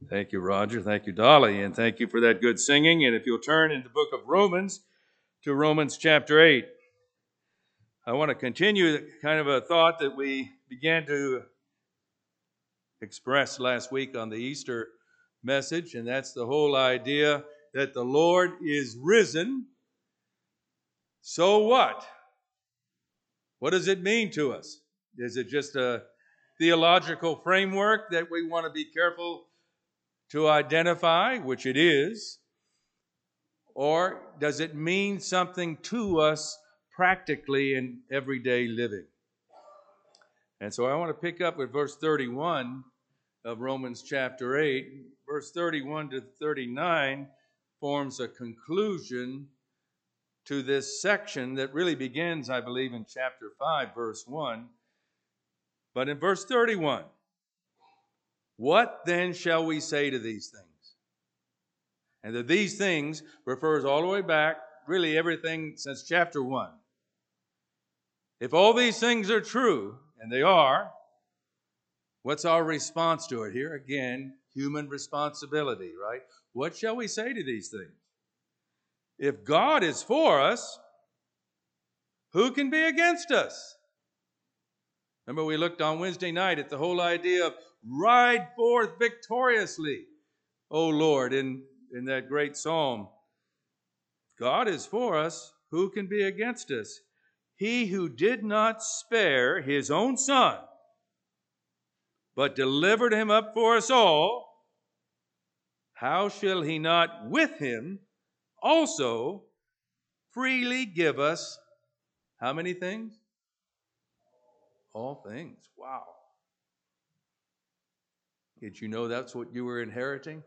Thank you, Roger. Thank you, Dolly. And thank you for that good singing. And if you'll turn in the book of Romans to Romans chapter 8, I want to continue kind of a thought that we began to express last week on the Easter message. And that's the whole idea that the Lord is risen. So what? What does it mean to us? Is it just a theological framework that we want to be careful to identify, which it is? Or does it mean something to us practically in everyday living? And so I want to pick up with verse 31 of Romans chapter 8. Verse 31 to 39 forms a conclusion to this section that really begins, I believe, in chapter 5, verse 1. But in verse 31, what then shall we say to these things? And that these things refers all the way back, really everything since chapter 1. If all these things are true, and they are, what's our response to it? Here again, human responsibility, right? What shall we say to these things? If God is for us, who can be against us? Remember, we looked on Wednesday night at the whole idea of ride forth victoriously, O Lord, in that great psalm. God is for us, who can be against us? He who did not spare his own son, but delivered him up for us all, how shall he not with him also freely give us how many things? All things. Wow. Did you know that's what you were inheriting?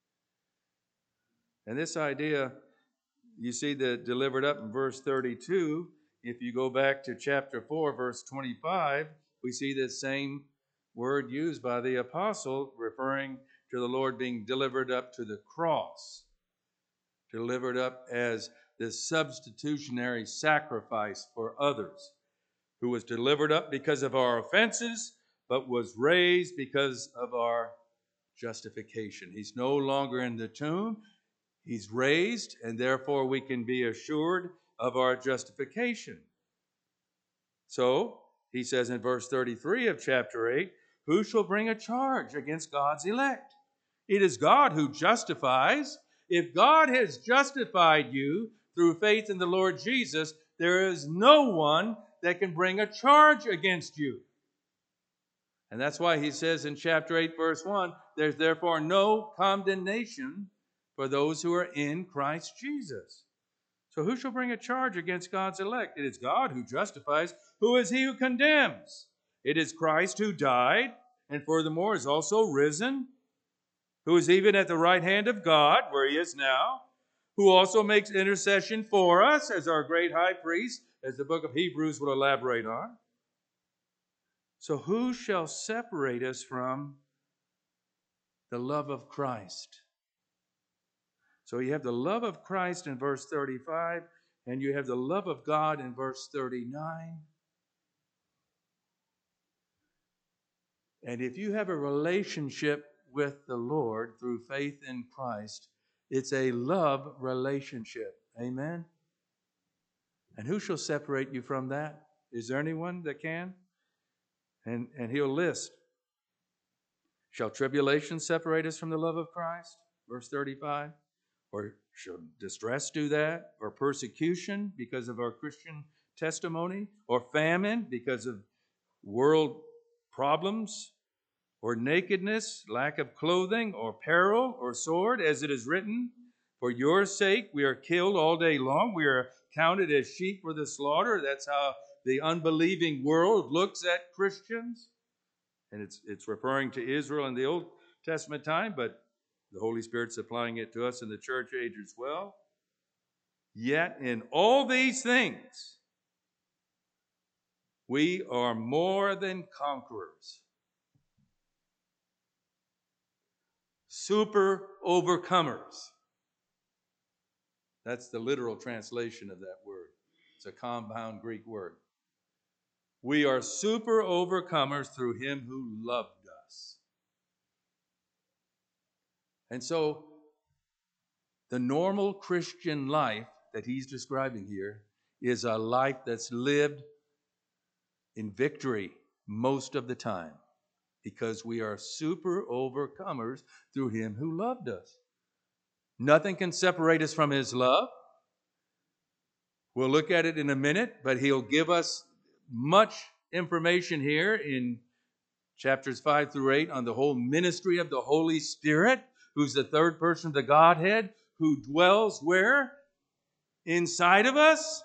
And this idea, you see the delivered up in verse 32. If you go back to chapter 4, verse 25, we see the same word used by the apostle referring to the Lord being delivered up to the cross, delivered up as this substitutionary sacrifice for others, who was delivered up because of our offenses, but was raised because of our justification. He's no longer in the tomb. He's raised, and therefore we can be assured of our justification. So, he says in verse 33 of chapter 8, who shall bring a charge against God's elect? It is God who justifies. If God has justified you through faith in the Lord Jesus, there is no one that can bring a charge against you. And that's why he says in chapter 8, verse 1, there's therefore no condemnation for those who are in Christ Jesus. So who shall bring a charge against God's elect? It is God who justifies. Who is he who condemns? It is Christ who died, and furthermore is also risen, who is even at the right hand of God, where he is now, who also makes intercession for us as our great high priest, as the book of Hebrews will elaborate on. So who shall separate us from the love of Christ? So you have the love of Christ in verse 35, and you have the love of God in verse 39. And if you have a relationship with the Lord through faith in Christ, it's a love relationship. Amen? And who shall separate you from that? Is there anyone that can? And he'll list. Shall tribulation separate us from the love of Christ? Verse 35. Or shall distress do that? Or persecution because of our Christian testimony? Or famine because of world problems? Or nakedness, lack of clothing, or peril, or sword, as it is written, for your sake we are killed all day long. We are counted as sheep for the slaughter. That's how the unbelieving world looks at Christians. And it's referring to Israel in the Old Testament time, but the Holy Spirit's applying it to us in the church age as well. Yet in all these things, we are more than conquerors. Super overcomers. That's the literal translation of that word. It's a compound Greek word. We are super overcomers through him who loved us. And so the normal Christian life that he's describing here is a life that's lived in victory most of the time, because we are super overcomers through him who loved us. Nothing can separate us from his love. We'll look at it in a minute, but he'll give us much information here in chapters 5 through 8 on the whole ministry of the Holy Spirit, who's the third person of the Godhead, who dwells where? Inside of us.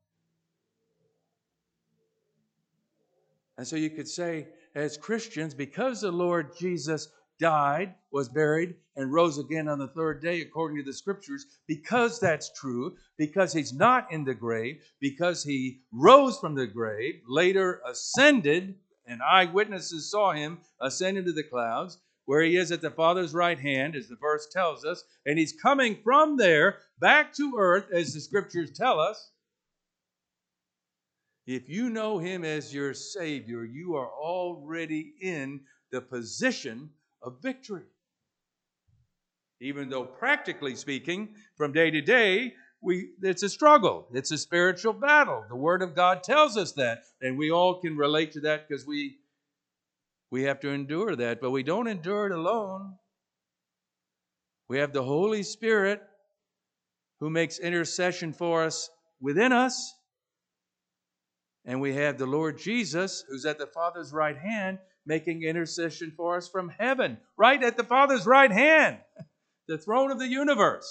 And so you could say, as Christians, because the Lord Jesus died, was buried, and rose again on the third day according to the Scriptures, because that's true, because he's not in the grave, because he rose from the grave, later ascended, and eyewitnesses saw him ascend into the clouds, where he is at the Father's right hand, as the verse tells us, and he's coming from there back to earth, as the Scriptures tell us. If you know him as your Savior, you are already in the position of victory. Even though practically speaking, from day to day, it's a struggle. It's a spiritual battle. The Word of God tells us that, and we all can relate to that because we have to endure that. But we don't endure it alone. We have the Holy Spirit who makes intercession for us within us. And we have the Lord Jesus, who's at the Father's right hand, making intercession for us from heaven, right at the Father's right hand, the throne of the universe.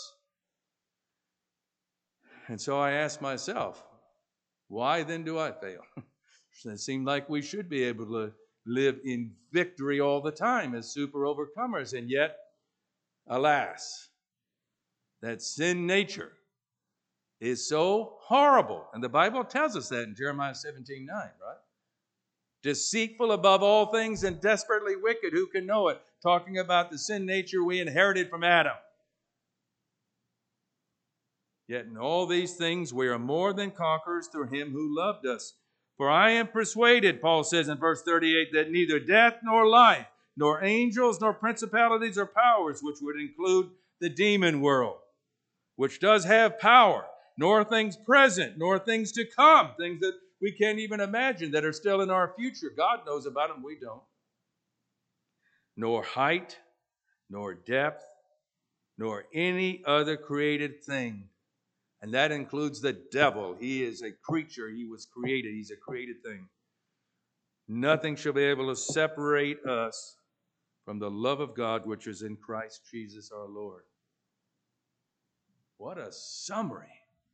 And so I ask myself, why then do I fail? It seems like we should be able to live in victory all the time as super overcomers. And yet, alas, that sin nature is so horrible. And the Bible tells us that in Jeremiah 17:9, right? Deceitful above all things and desperately wicked, who can know it? Talking about the sin nature we inherited from Adam. Yet in all these things we are more than conquerors through him who loved us. For I am persuaded, Paul says in verse 38, that neither death nor life, nor angels, nor principalities or powers, which would include the demon world, which does have power, nor things present, nor things to come, things that we can't even imagine that are still in our future. God knows about them, we don't. Nor height, nor depth, nor any other created thing. And that includes the devil. He is a creature. He was created. He's a created thing. Nothing shall be able to separate us from the love of God which is in Christ Jesus our Lord. What a summary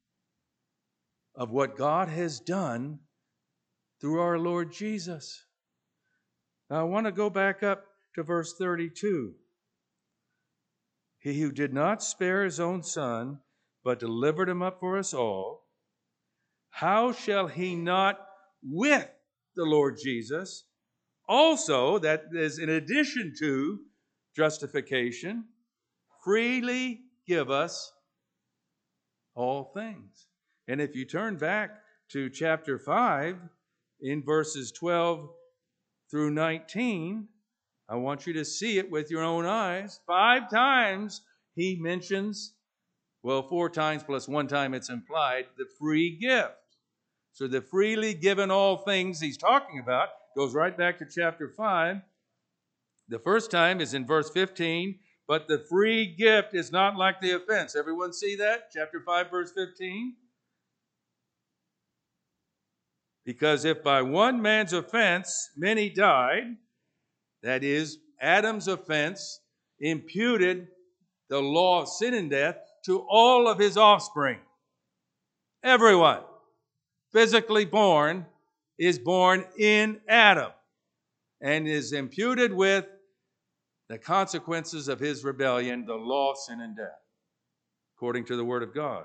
of what God has done through our Lord Jesus. Now I want to go back up to verse 32. He who did not spare his own Son, but delivered him up for us all, how shall he not with the Lord Jesus also, that is in addition to justification, freely give us all things? And if you turn back to chapter 5, in verses 12 through 19, I want you to see it with your own eyes. 5 times he mentions, well, 4 times plus 1 time it's implied, the free gift. So the freely given all things he's talking about goes right back to chapter 5. The first time is in verse 15, but the free gift is not like the offense. Everyone see that? Chapter 5, verse 15. Because if by one man's offense many died, that is, Adam's offense imputed the law of sin and death to all of his offspring. Everyone physically born is born in Adam and is imputed with the consequences of his rebellion, the law of sin and death, according to the Word of God.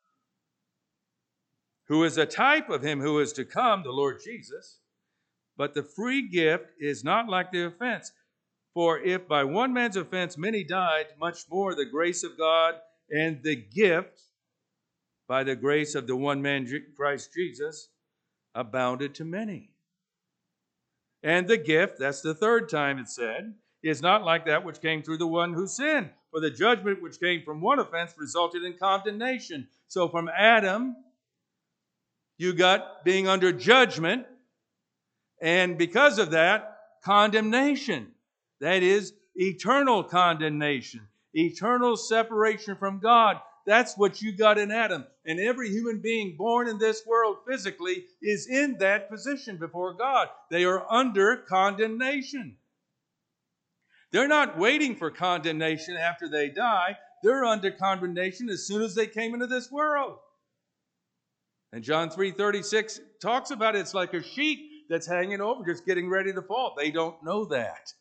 Who is a type of him who is to come, the Lord Jesus. But the free gift is not like the offense. For if by one man's offense many died, much more the grace of God and the gift, by the grace of the one man Christ Jesus, abounded to many. And the gift, that's the third time it said, is not like that which came through the one who sinned. For the judgment which came from one offense resulted in condemnation. So from Adam, you got being under judgment, and because of that, condemnation. That is eternal condemnation, eternal separation from God. That's what you got in Adam. And every human being born in this world physically is in that position before God. They are under condemnation. They're not waiting for condemnation after they die. They're under condemnation as soon as they came into this world. And John 3:36 talks about it's like a sheep that's hanging over, just getting ready to fall. They don't know that.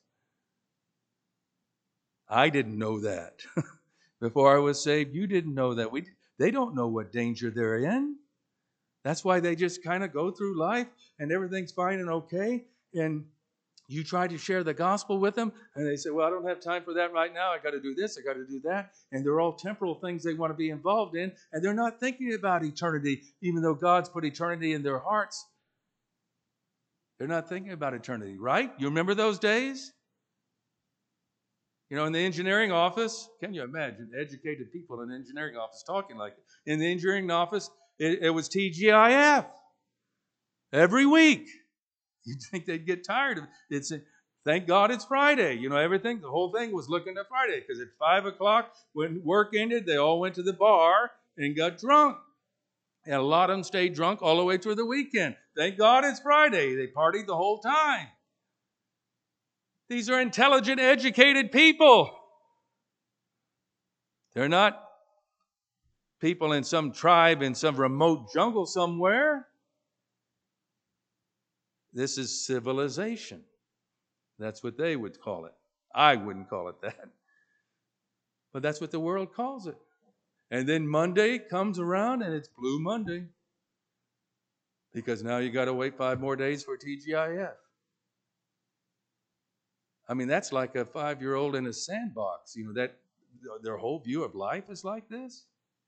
I didn't know that. Before I was saved, you didn't know that. They don't know what danger they're in. That's why they just kind of go through life and everything's fine and okay. And you try to share the gospel with them and they say, well, I don't have time for that right now. I got to do this. I got to do that. And they're all temporal things they want to be involved in. And they're not thinking about eternity, even though God's put eternity in their hearts. They're not thinking about eternity, right? You remember those days? You know, in the engineering office, can you imagine educated people in the engineering office talking like it? In the engineering office, it was TGIF every week. You'd think they'd get tired of it. Thank God it's Friday. You know, the whole thing was looking to Friday because at 5 o'clock when work ended, they all went to the bar and got drunk. And a lot of them stayed drunk all the way through the weekend. Thank God it's Friday. They partied the whole time. These are intelligent, educated people. They're not people in some tribe in some remote jungle somewhere. This is civilization. That's what they would call it. I wouldn't call it that. But that's what the world calls it. And then Monday comes around and it's Blue Monday. Because now you got to wait 5 more days for TGIF. I mean, that's like a 5-year-old in a sandbox. You know, that their whole view of life is like this.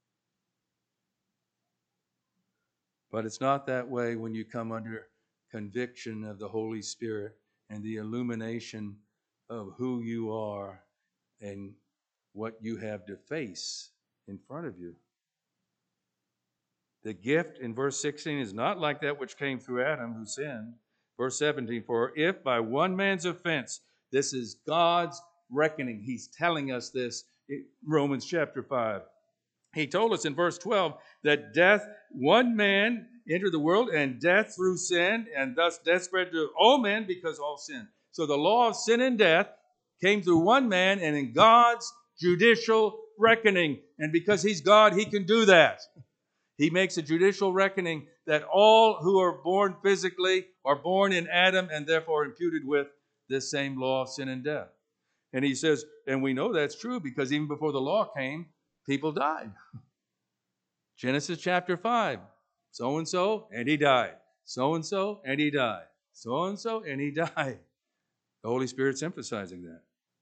But it's not that way when you come under conviction of the Holy Spirit and the illumination of who you are and what you have to face in front of you. The gift in verse 16 is not like that which came through Adam who sinned. Verse 17, for if by one man's offense, this is God's reckoning. He's telling us this in Romans chapter 5. He told us in verse 12 that one man entered the world, and death through sin, and thus death spread to all men because all sinned. So the law of sin and death came through one man, and in God's judicial reckoning. And because he's God, he can do that. He makes a judicial reckoning that all who are born physically are born in Adam and therefore imputed with this same law of sin and death. And he says, and we know that's true because even before the law came, people died. Genesis chapter 5, so-and-so, and he died. So-and-so, and he died. So-and-so, and he died. The Holy Spirit's emphasizing that.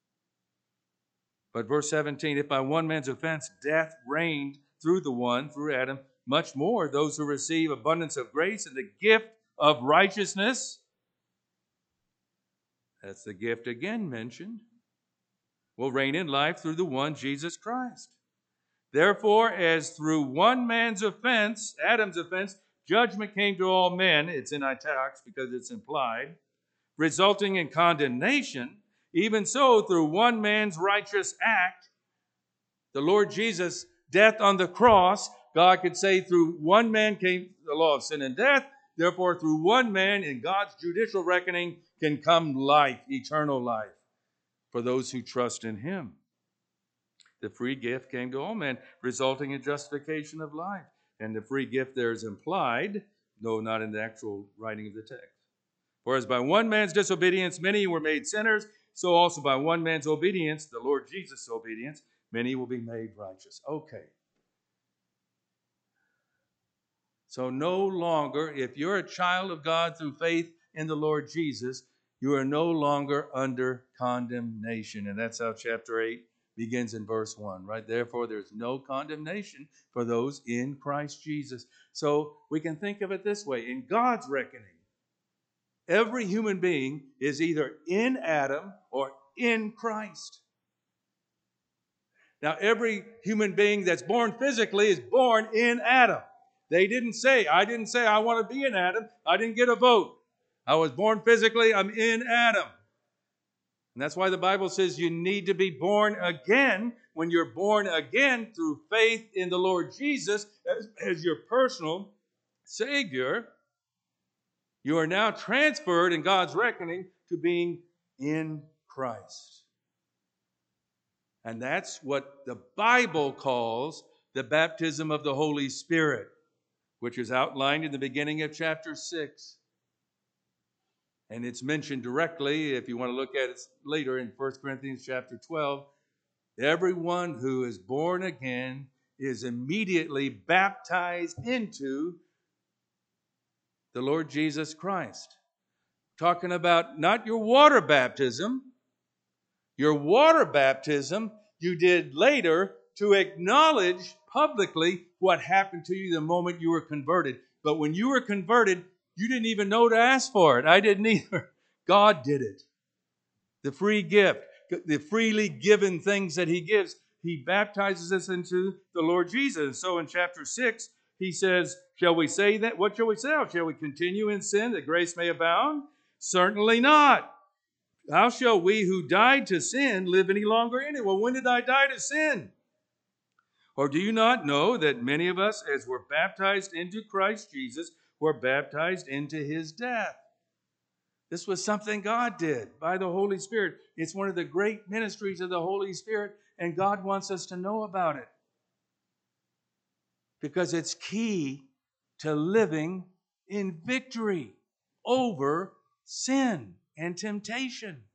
But verse 17, if by one man's offense death reigned through Adam, much more those who receive abundance of grace and the gift of righteousness, that's the gift again mentioned, will reign in life through the one Jesus Christ. Therefore, as through one man's offense, Adam's offense, judgment came to all men, it's in italics because it's implied, resulting in condemnation, even so through one man's righteous act, the Lord Jesus' death on the cross, God could say through one man came the law of sin and death, therefore through one man in God's judicial reckoning can come life, eternal life, for those who trust in him. The free gift came to all men, resulting in justification of life. And the free gift there is implied, though not in the actual writing of the text. For as by one man's disobedience many were made sinners, so also by one man's obedience, the Lord Jesus' obedience, many will be made righteous. Okay. So no longer, if you're a child of God through faith in the Lord Jesus, you are no longer under condemnation. And that's how chapter 8 begins in verse 1, right? Therefore, there's no condemnation for those in Christ Jesus. So we can think of it this way. In God's reckoning, every human being is either in Adam or in Christ. Now, every human being that's born physically is born in Adam. I didn't say, I want to be in Adam. I didn't get a vote. I was born physically, I'm in Adam. And that's why the Bible says you need to be born again. When you're born again through faith in the Lord Jesus as your personal Savior, you are now transferred in God's reckoning to being in Christ. And that's what the Bible calls the baptism of the Holy Spirit, which is outlined in the beginning of chapter 6. And it's mentioned directly, if you want to look at it later, in 1 Corinthians chapter 12. Everyone who is born again is immediately baptized into the Lord Jesus Christ. Talking about not your water baptism. Your water baptism you did later to acknowledge publicly what happened to you the moment you were converted. But when you were converted, you didn't even know to ask for it. I didn't either. God did it. The free gift, the freely given things that He gives, He baptizes us into the Lord Jesus. So in chapter 6, He says, shall we say that? What shall we say? Shall we continue in sin that grace may abound? Certainly not. How shall we who died to sin live any longer in it? Well, when did I die to sin? Or do you not know that many of us, as were baptized into Christ Jesus, were baptized into His death? This was something God did by the Holy Spirit. It's one of the great ministries of the Holy Spirit, and God wants us to know about it. Because it's key to living in victory over sin and temptation.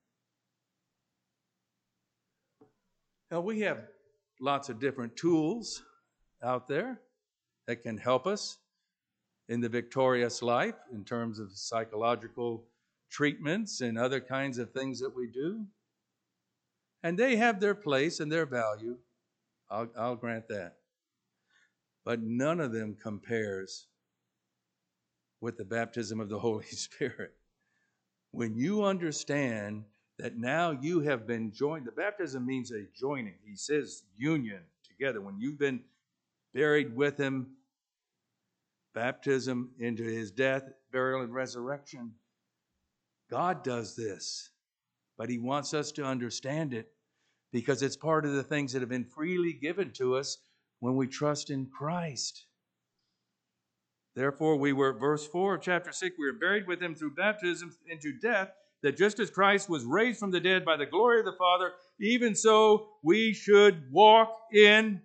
Now, we have lots of different tools out there that can help us in the victorious life in terms of psychological treatments and other kinds of things that we do. And they have their place and their value. I'll grant that. But none of them compares with the baptism of the Holy Spirit. When you understand that now you have been joined, the baptism means a joining. He says union together. When you've been buried with Him, baptism into His death, burial, and resurrection. God does this, but He wants us to understand it because it's part of the things that have been freely given to us when we trust in Christ. Therefore, verse 4 of chapter 6, we were buried with Him through baptism into death, that just as Christ was raised from the dead by the glory of the Father, even so we should walk in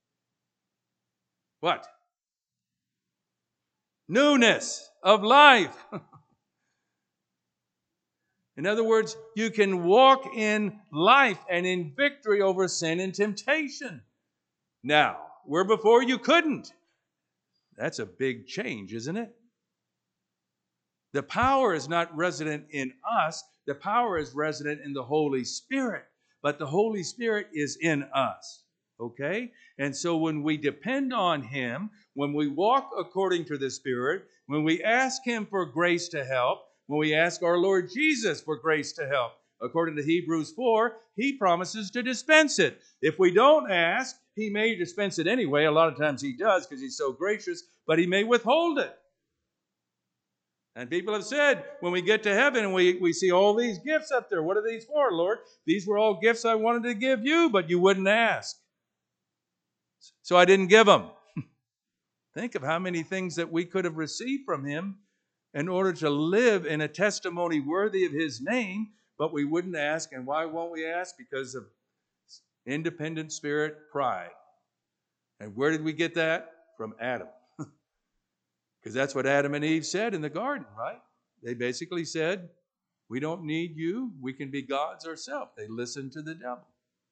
what? Newness of life. In other words, you can walk in life and in victory over sin and temptation. Now, where before you couldn't. That's a big change, isn't it? The power is not resident in us. The power is resident in the Holy Spirit. But the Holy Spirit is in us. Okay? And so when we depend on Him, when we walk according to the Spirit, when we ask Him for grace to help, when we ask our Lord Jesus for grace to help, according to Hebrews 4, He promises to dispense it. If we don't ask, He may dispense it anyway. A lot of times He does because He's so gracious, but He may withhold it. And people have said, when we get to heaven and we see all these gifts up there, what are these for, Lord? These were all gifts I wanted to give you, but you wouldn't ask. So I didn't give them. Think of how many things that we could have received from Him in order to live in a testimony worthy of His name, but we wouldn't ask. And why won't we ask? Because of independent spirit pride. And where did we get that? From Adam. Because that's what Adam and Eve said in the garden, right? They basically said, we don't need you. We can be gods ourselves. They listened to the devil.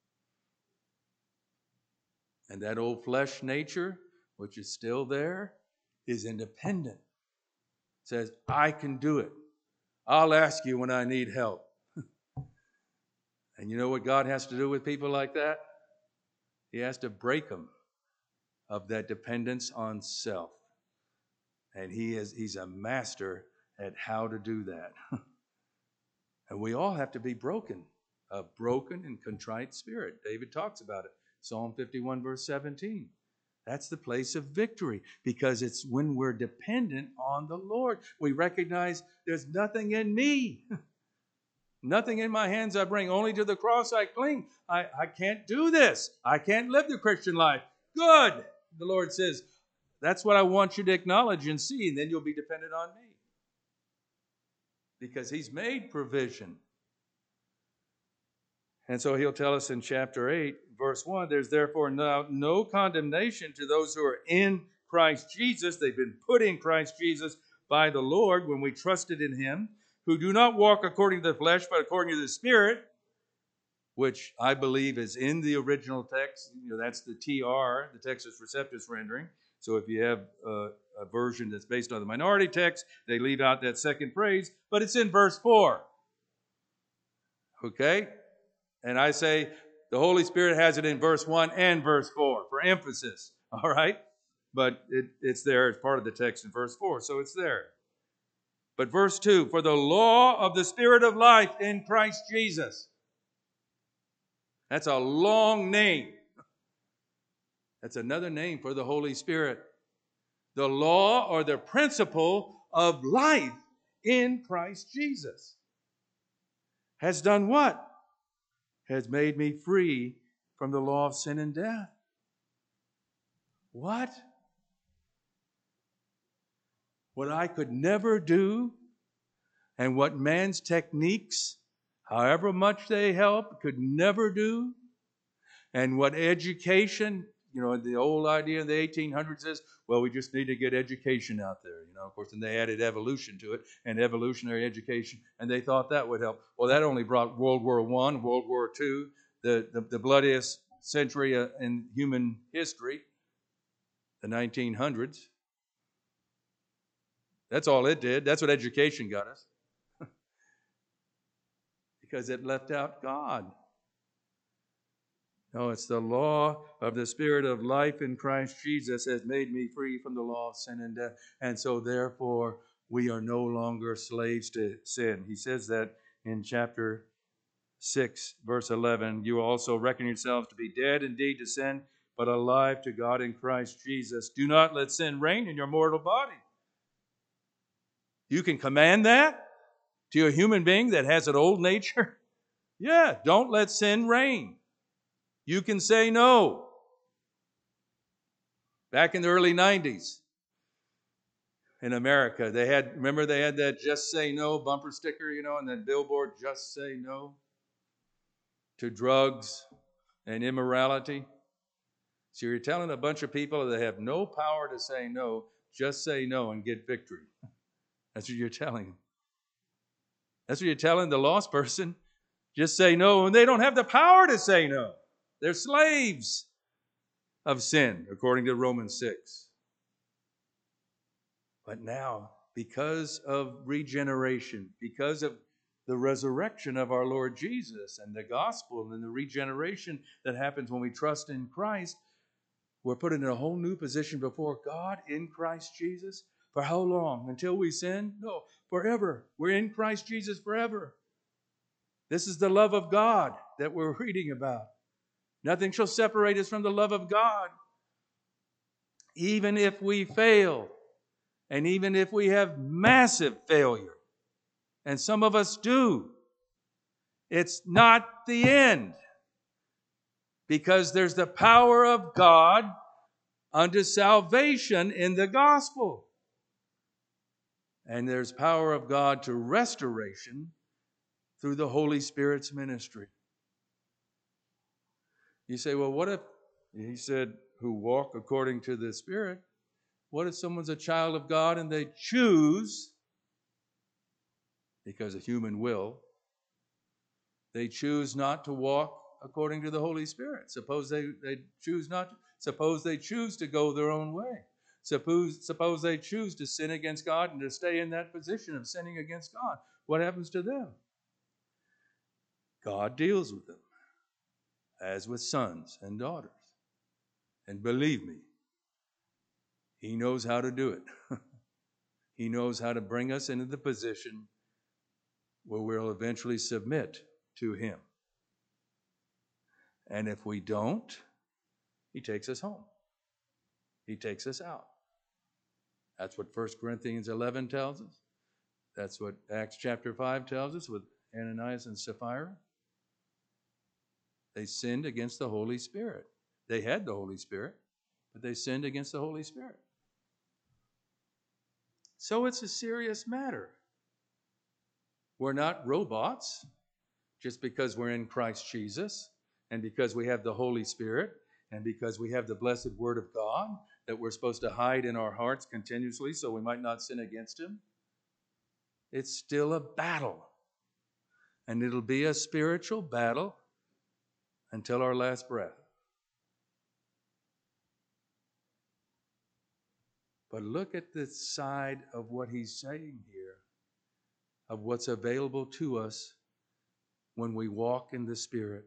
And that old flesh nature, which is still there, is independent. Says, I can do it. I'll ask you when I need help. And you know what God has to do with people like that? He has to break them of that dependence on self. And he's a master at how to do that. And we all have to be broken A broken and contrite spirit. David talks about it. Psalm 51, verse 17. That's the place of victory, because it's when we're dependent on the Lord. We recognize there's nothing in me. Nothing in my hands I bring, only to the cross I cling. I can't do this. I can't live the Christian life. Good. The Lord says, that's what I want you to acknowledge and see, and then you'll be dependent on me. Because he's made provision. And so he'll tell us in chapter 8, verse 1, there's therefore now no condemnation to those who are in Christ Jesus. They've been put in Christ Jesus by the Lord when we trusted in him, who do not walk according to the flesh, but according to the Spirit, which I believe is in the original text. That's the TR, the Textus Receptus rendering. So if you have a version that's based on the minority text, they leave out that second phrase, but it's in verse 4. Okay? And I say the Holy Spirit has it in verse 1 and verse 4 for emphasis. All right? But it's there as part of the text in verse 4, so it's there. But verse 2, for the law of the Spirit of life in Christ Jesus. That's a long name. That's another name for the Holy Spirit. The law or the principle of life in Christ Jesus has done what? Has made me free from the law of sin and death. What? What I could never do, and what man's techniques, however much they help, could never do, and what education, the old idea in the 1800s is, well, we just need to get education out there. Of course, and they added evolution to it, and evolutionary education, and they thought that would help. Well, that only brought World War I, World War II, the bloodiest century in human history, the 1900s. That's all it did. That's what education got us. Because it left out God. No, it's the law of the Spirit of life in Christ Jesus has made me free from the law of sin and death. And so therefore, we are no longer slaves to sin. He says that in chapter 6, verse 11. You also reckon yourselves to be dead indeed to sin, but alive to God in Christ Jesus. Do not let sin reign in your mortal body. You can command that to a human being that has an old nature. Yeah, don't let sin reign. You can say no. Back in the early 90s in America, they had that Just Say No bumper sticker, and that billboard, Just Say No to drugs and immorality. So you're telling a bunch of people that have no power to say no, just say no and get victory. That's what you're telling them. That's what you're telling the lost person. Just say no, and they don't have the power to say no. They're slaves of sin, according to Romans 6. But now, because of regeneration, because of the resurrection of our Lord Jesus and the gospel and the regeneration that happens when we trust in Christ, we're put in a whole new position before God in Christ Jesus. For how long? Until we sin? No, forever. We're in Christ Jesus forever. This is the love of God that we're reading about. Nothing shall separate us from the love of God. Even if we fail, and even if we have massive failure, and some of us do, it's not the end. Because there's the power of God unto salvation in the gospel. And there's power of God to restoration through the Holy Spirit's ministry. You say, well, what if, he said, who walk according to the Spirit, what if someone's a child of God and they choose, because of human will, they choose not to walk according to the Holy Spirit? Suppose they choose not to. Suppose they choose to go their own way. Suppose they choose to sin against God and to stay in that position of sinning against God. What happens to them? God deals with them as with sons and daughters. And believe me, He knows how to do it. He knows how to bring us into the position where we'll eventually submit to Him. And if we don't, he takes us home. He takes us out. That's what 1 Corinthians 11 tells us. That's what Acts chapter 5 tells us with Ananias and Sapphira. They sinned against the Holy Spirit. They had the Holy Spirit, but they sinned against the Holy Spirit. So it's a serious matter. We're not robots just because we're in Christ Jesus and because we have the Holy Spirit and because we have the blessed Word of God that we're supposed to hide in our hearts continuously so we might not sin against Him. It's still a battle. And it'll be a spiritual battle until our last breath. But look at the side of what he's saying here, of what's available to us when we walk in the Spirit.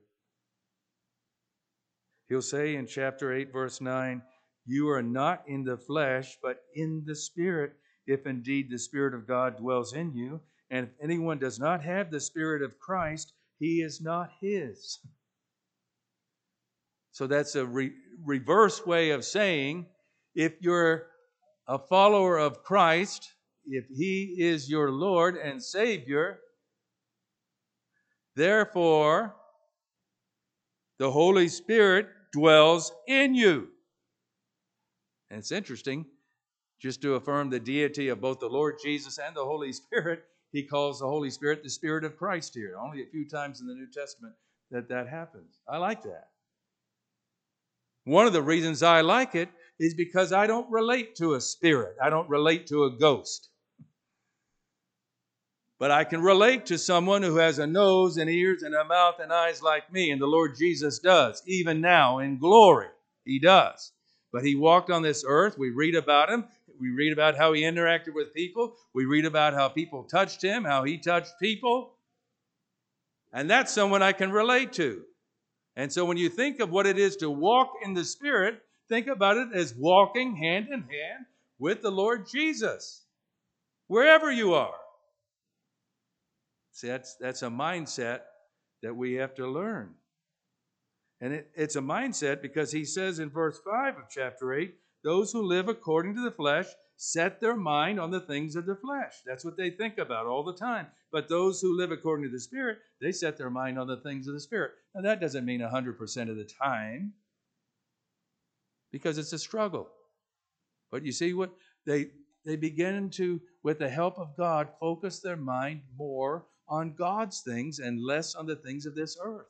He'll say in chapter 8, verse 9, "You are not in the flesh, but in the Spirit, if indeed the Spirit of God dwells in you. And if anyone does not have the Spirit of Christ, he is not his." So that's a reverse way of saying, if you're a follower of Christ, if He is your Lord and Savior, therefore the Holy Spirit dwells in you. And it's interesting, just to affirm the deity of both the Lord Jesus and the Holy Spirit, He calls the Holy Spirit the Spirit of Christ here. Only a few times in the New Testament that happens. I like that. One of the reasons I like it is because I don't relate to a spirit. I don't relate to a ghost. But I can relate to someone who has a nose and ears and a mouth and eyes like me, and the Lord Jesus does. Even now in glory, He does. But He walked on this earth. We read about Him. We read about how He interacted with people. We read about how people touched Him, how He touched people. And that's someone I can relate to. And so when you think of what it is to walk in the Spirit, think about it as walking hand in hand with the Lord Jesus, wherever you are. See, that's a mindset that we have to learn. And it's a mindset because he says in verse 5 of chapter 8, those who live according to the flesh set their mind on the things of the flesh. That's what they think about all the time. But those who live according to the Spirit, they set their mind on the things of the Spirit. Now, that doesn't mean 100% of the time, because it's a struggle. But you see what they begin to, with the help of God, focus their mind more on God's things and less on the things of this earth.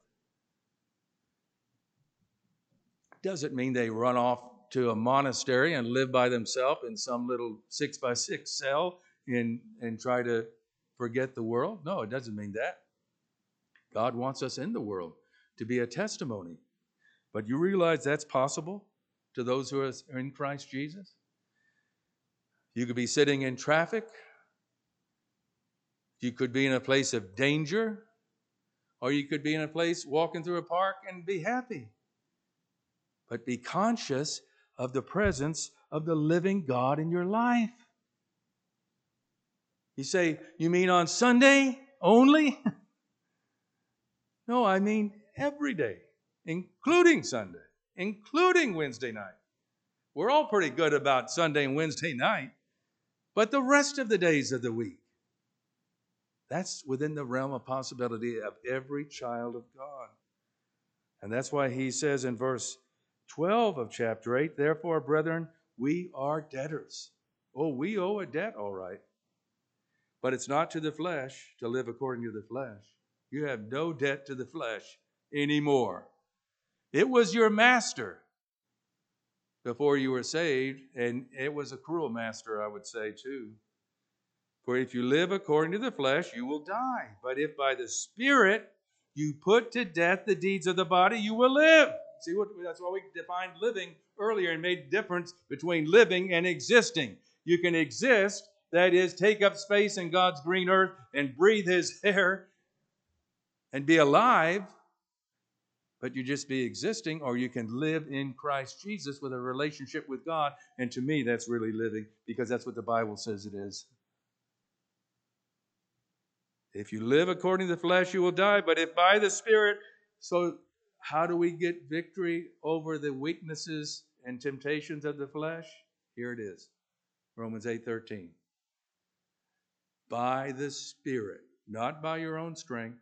Doesn't mean they run off to a monastery and live by themselves in some little 6x6 cell and try to forget the world. No, it doesn't mean that. God wants us in the world to be a testimony. But you realize that's possible to those who are in Christ Jesus? You could be sitting in traffic. You could be in a place of danger. Or you could be in a place walking through a park and be happy. But be conscious of the presence of the living God in your life. You say, you mean on Sunday only? No, I mean every day, including Sunday, including Wednesday night. We're all pretty good about Sunday and Wednesday night, but the rest of the days of the week, that's within the realm of possibility of every child of God. And that's why he says in verse 12 of chapter 8, therefore, brethren, we are debtors. Oh, we owe a debt, all right. But it's not to the flesh to live according to the flesh. You have no debt to the flesh anymore. It was your master before you were saved, and it was a cruel master, I would say, too. For if you live according to the flesh, you will die. But if by the Spirit you put to death the deeds of the body, you will live. See, that's why we defined living earlier and made difference between living and existing. You can exist, that is, take up space in God's green earth and breathe His air and be alive, but you just be existing, or you can live in Christ Jesus with a relationship with God. And to me, that's really living, because that's what the Bible says it is. If you live according to the flesh, you will die. But if by the Spirit, so how do we get victory over the weaknesses and temptations of the flesh? Here it is. Romans 8:13. By the Spirit, not by your own strength.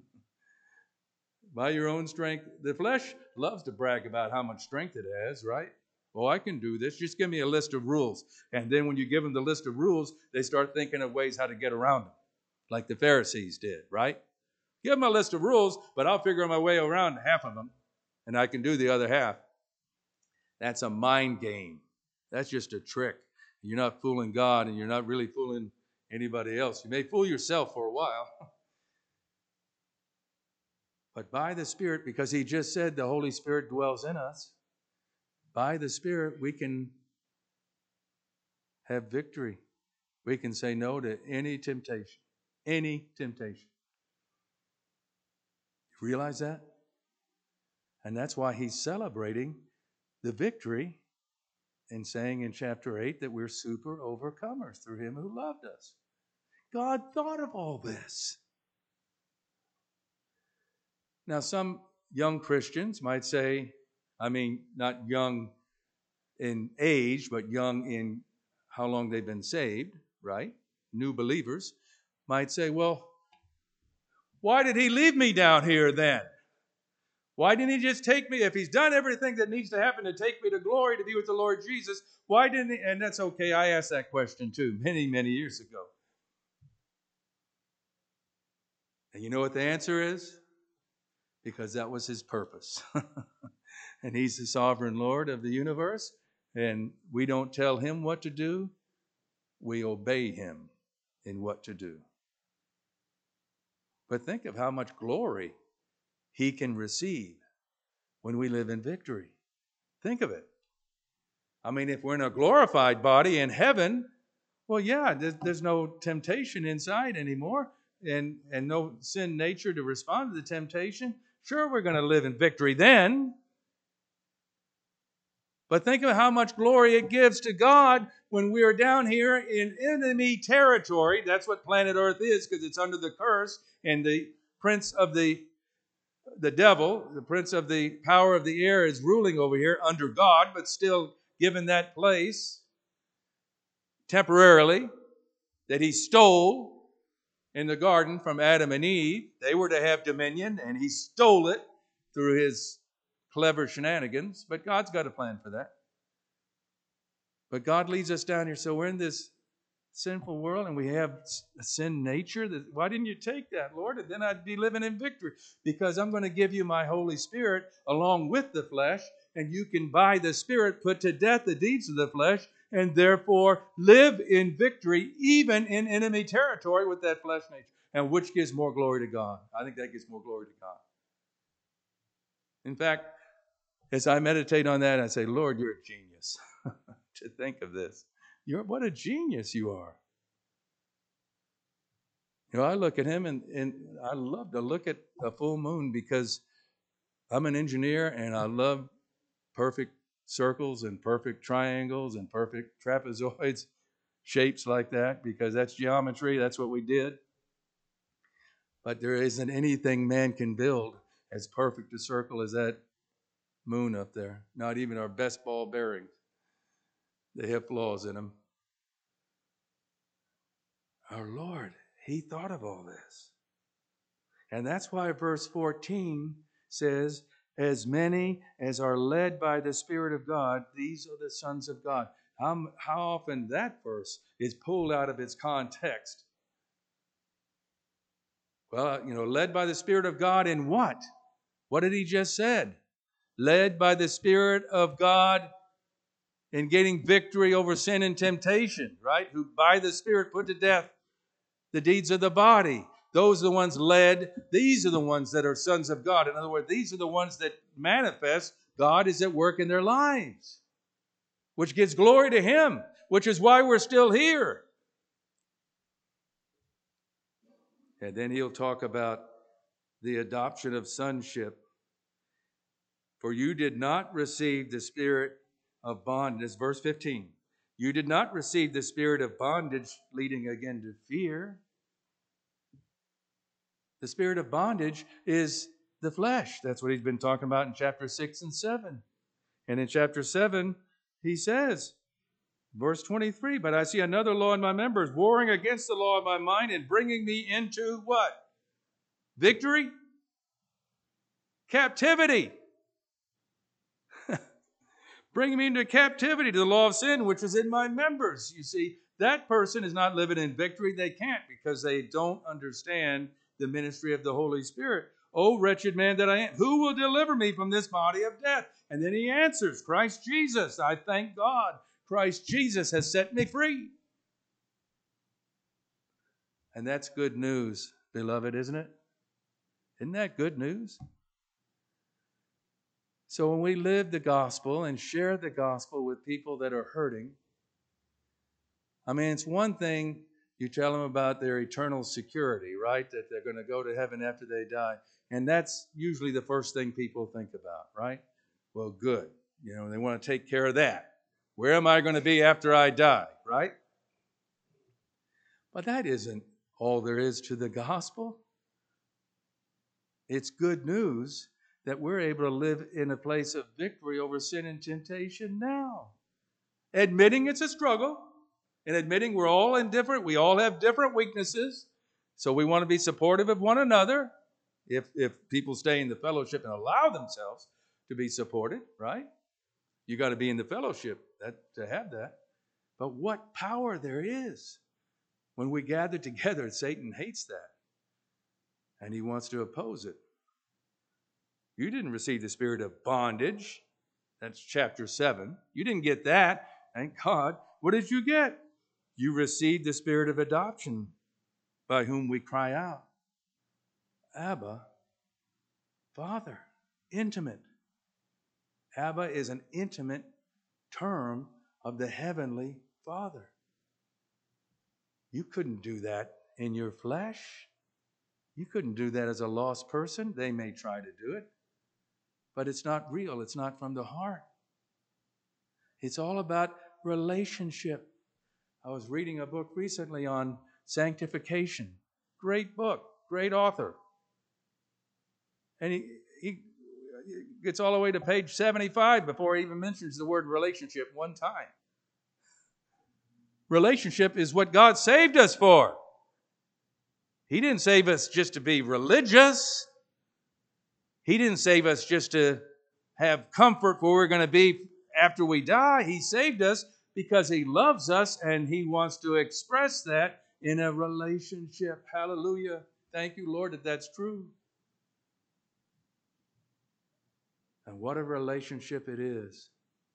By your own strength. The flesh loves to brag about how much strength it has, right? Oh, I can do this. Just give me a list of rules. And then when you give them the list of rules, they start thinking of ways how to get around them, like the Pharisees did, right? Give them a list of rules, but I'll figure my way around half of them, and I can do the other half. That's a mind game. That's just a trick. You're not fooling God, and you're not really fooling anybody else. You may fool yourself for a while. But by the Spirit, because he just said the Holy Spirit dwells in us, by the Spirit we can have victory. We can say no to any temptation. Any temptation. You realize that? And that's why he's celebrating the victory and saying in chapter 8 that we're super overcomers through him who loved us. God thought of all this. Now, some young Christians might say, not young in age, but young in how long they've been saved, right? New believers might say, well, why did he leave me down here then? Why didn't he just take me? If he's done everything that needs to happen to take me to glory to be with the Lord Jesus, why didn't he? And that's okay. I asked that question too many, many years ago. And you know what the answer is? Because that was his purpose. And he's the sovereign Lord of the universe. And we don't tell him what to do. We obey him in what to do. But think of how much glory he can receive when we live in victory. Think of it. If we're in a glorified body in heaven, well, yeah, there's no temptation inside anymore and no sin nature to respond to the temptation. Sure, we're going to live in victory then. But think of how much glory it gives to God when we are down here in enemy territory. That's what planet Earth is, because it's under the curse, and the prince of the devil, the prince of the power of the air, is ruling over here under God, but still given that place temporarily that he stole in the garden from Adam and Eve. They were to have dominion, and he stole it through his clever shenanigans. But God's got a plan for that. But God leads us down here. So we're in this sinful world, and we have a sin nature. Why didn't you take that, Lord? And then I'd be living in victory. Because I'm going to give you my Holy Spirit along with the flesh, and you can by the Spirit put to death the deeds of the flesh, and therefore live in victory even in enemy territory with that flesh nature. And which gives more glory to God? I think that gives more glory to God. In fact, as I meditate on that, I say, Lord, you're a genius to think of this. What a genius you are. I look at him and I love to look at a full moon because I'm an engineer and I love perfect circles and perfect triangles and perfect trapezoids, shapes like that, because that's geometry. That's what we did. But there isn't anything man can build as perfect a circle as that moon up there. Not even our best ball bearings. They have flaws in them. Our Lord, he thought of all this. And that's why verse 14 says, as many as are led by the Spirit of God, these are the sons of God. How often that verse is pulled out of its context? Well, led by the Spirit of God in what? What did he just said? Led by the Spirit of God in getting victory over sin and temptation, right? Who by the Spirit put to death the deeds of the body. Those are the ones led. These are the ones that are sons of God. In other words, these are the ones that manifest God is at work in their lives, which gives glory to him, which is why we're still here. And then he'll talk about the adoption of sonship. For you did not receive the spirit of bondage. Verse 15. You did not receive the spirit of bondage leading again to fear. The spirit of bondage is the flesh. That's what he's been talking about in chapter 6 and 7. And in chapter 7, he says, verse 23, but I see another law in my members, warring against the law of my mind and bringing me into what? Victory? Captivity. Bringing me into captivity to the law of sin, which is in my members. You see, that person is not living in victory. They can't, because they don't understand the ministry of the Holy Spirit. Oh, wretched man that I am, who will deliver me from this body of death? And then he answers, Christ Jesus. I thank God. Christ Jesus has set me free. And that's good news, beloved, isn't it? Isn't that good news? So when we live the gospel and share the gospel with people that are hurting, I mean, it's one thing you tell them about their eternal security, right? That they're going to go to heaven after they die. And that's usually the first thing people think about, right? Well, good. You know, they want to take care of that. Where am I going to be after I die, right? But that isn't all there is to the gospel. It's good news that we're able to live in a place of victory over sin and temptation now. Admitting it's a struggle, and admitting we're all indifferent, we all have different weaknesses, so we want to be supportive of one another if people stay in the fellowship and allow themselves to be supported, right? You got to be in the fellowship to have that. But what power there is when we gather together. Satan hates that, and he wants to oppose it. You didn't receive the spirit of bondage. That's chapter 7. You didn't get that. Thank God. What did you get? You received the spirit of adoption, by whom we cry out, Abba, Father. Intimate. Abba is an intimate term of the heavenly Father. You couldn't do that in your flesh. You couldn't do that as a lost person. They may try to do it, but it's not real. It's not from the heart. It's all about relationship. I was reading a book recently on sanctification. Great book, great author. And he gets all the way to page 75 before he even mentions the word relationship one time. Relationship is what God saved us for. He didn't save us just to be religious. He didn't save us just to have comfort where we're going to be after we die. He saved us because He loves us, and He wants to express that in a relationship. Hallelujah. Thank you, Lord, that that's true. And what a relationship it is.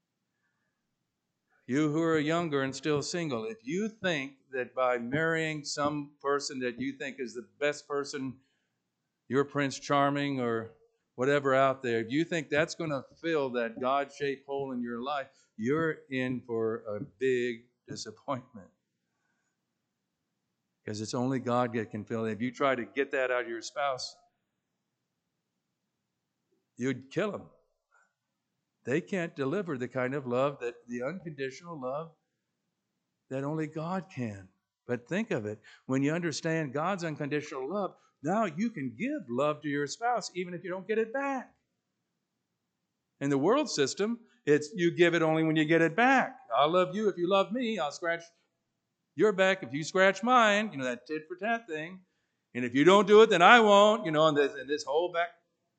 You who are younger and still single, if you think that by marrying some person that you think is the best person, your Prince Charming or whatever out there, if you think that's going to fill that God-shaped hole in your life, you're in for a big disappointment. Because it's only God that can fill it. If you try to get that out of your spouse, you'd kill them. They can't deliver the kind of love, that the unconditional love that only God can. But think of it. When you understand God's unconditional love, now you can give love to your spouse even if you don't get it back. In the world system, it's you give it only when you get it back. I'll love you if you love me. I'll scratch your back if you scratch mine. You know, that tit for tat thing. And if you don't do it, then I won't. You know, and this whole back.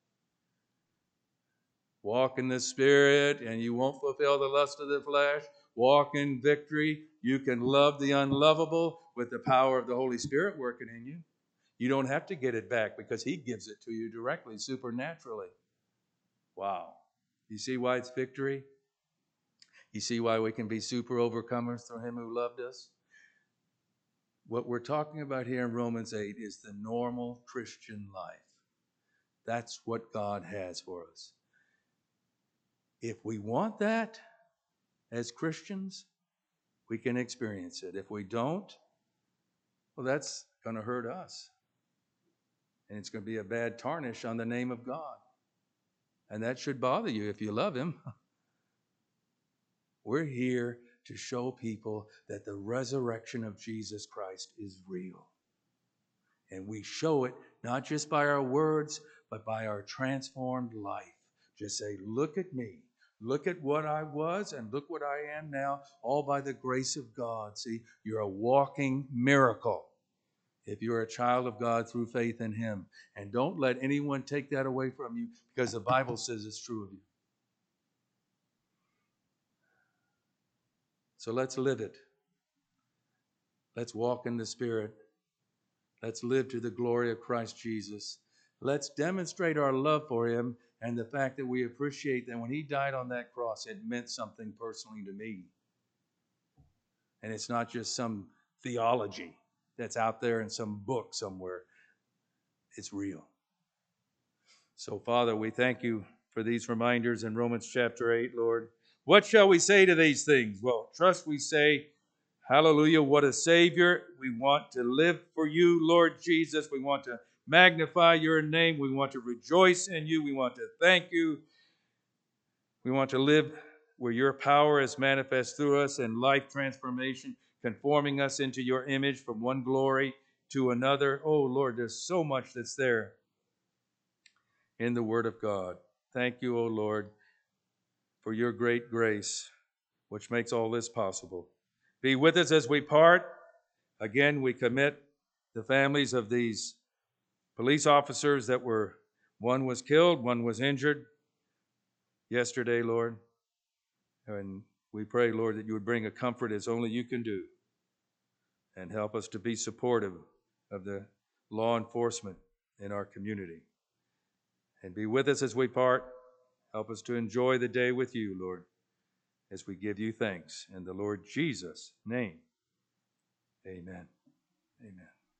Walk in the Spirit, and you won't fulfill the lust of the flesh. Walk in victory. You can love the unlovable with the power of the Holy Spirit working in you. You don't have to get it back because He gives it to you directly, supernaturally. Wow. You see why it's victory? You see why we can be super overcomers through Him who loved us? What we're talking about here in Romans 8 is the normal Christian life. That's what God has for us. If we want that as Christians, we can experience it. If we don't, well, that's going to hurt us. And it's going to be a bad tarnish on the name of God. And that should bother you if you love Him. We're here to show people that the resurrection of Jesus Christ is real. And we show it not just by our words, but by our transformed life. Just say, look at me. Look at what I was and look what I am now, all by the grace of God. See, you're a walking miracle if you're a child of God through faith in Him. And don't let anyone take that away from you, because the Bible says it's true of you. So let's live it. Let's walk in the Spirit. Let's live to the glory of Christ Jesus. Let's demonstrate our love for Him and the fact that we appreciate that when He died on that cross, it meant something personally to me. And it's not just some theology that's out there in some book somewhere. It's real. So, Father, we thank you for these reminders in Romans chapter 8, Lord. What shall we say to these things? Well, trust we say, hallelujah, what a Savior. We want to live for you, Lord Jesus. We want to magnify your name. We want to rejoice in you. We want to thank you. We want to live where your power is manifest through us in life transformation, conforming us into your image from one glory to another. Oh, Lord, there's so much that's there in the Word of God. Thank you, O Lord, for your great grace, which makes all this possible. Be with us as we part. Again, we commit the families of these police officers that were, one was killed, one was injured yesterday, Lord. And we pray, Lord, that you would bring a comfort as only you can do and help us to be supportive of the law enforcement in our community. And be with us as we part. Help us to enjoy the day with you, Lord, as we give you thanks. In the Lord Jesus' name, amen. Amen.